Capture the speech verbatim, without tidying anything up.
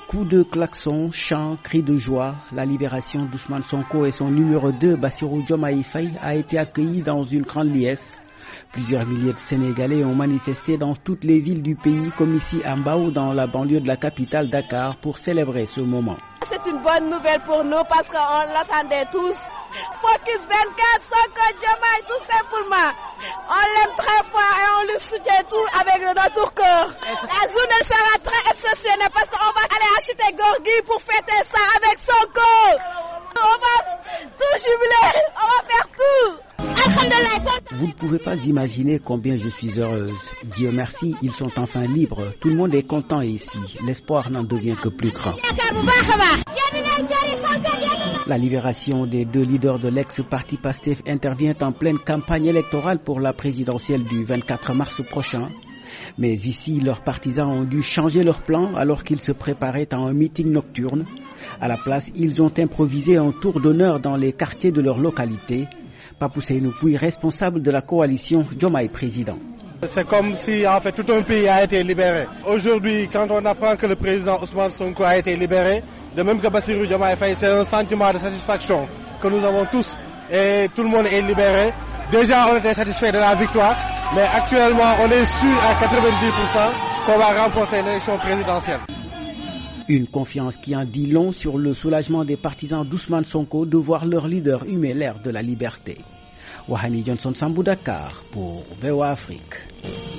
Coups de klaxon, chants, cris de joie, la libération d'Ousmane Sonko et son numéro deux, Bassirou Diomaye Faye, a été accueillie dans une grande liesse. Plusieurs milliers de Sénégalais ont manifesté dans toutes les villes du pays, comme ici à Mbao, dans la banlieue de la capitale Dakar, pour célébrer ce moment. C'est une bonne nouvelle pour nous parce qu'on l'attendait tous. Focus vingt-quatre, Sonko Diomaye, tout simplement. On l'aime très fort et on le soutient tout avec notre cœur. La journée sera très exceptionnelle parce qu'on va aller acheter Gorgui pour fêter ça avec Sonko. On va tout jubiler, on va faire tout. Vous ne pouvez pas imaginer combien je suis heureuse. Dieu merci, ils sont enfin libres. Tout le monde est content ici. L'espoir n'en devient que plus grand. La libération des deux leaders de l'ex-parti PASTEF intervient en pleine campagne électorale pour la présidentielle du vingt-quatre mars prochain. Mais ici, leurs partisans ont dû changer leur plan alors qu'ils se préparaient à un meeting nocturne. À la place, ils ont improvisé un tour d'honneur dans les quartiers de leur localité. Papou Seynou Pouy, responsable de la coalition Diomaye Président. C'est comme si en fait tout un pays a été libéré. Aujourd'hui, quand on apprend que le président Ousmane Sonko a été libéré, de même que Bassirou Diomaye Faye, c'est un sentiment de satisfaction que nous avons tous et tout le monde est libéré. Déjà, on était satisfait de la victoire, mais actuellement, on est sûr à quatre-vingt-dix pour cent qu'on va remporter l'élection présidentielle. Une confiance qui en dit long sur le soulagement des partisans d'Ousmane Sonko de voir leur leader humer l'air de la liberté. Wahani Johnson Sambou Dakar pour V O A Afrique.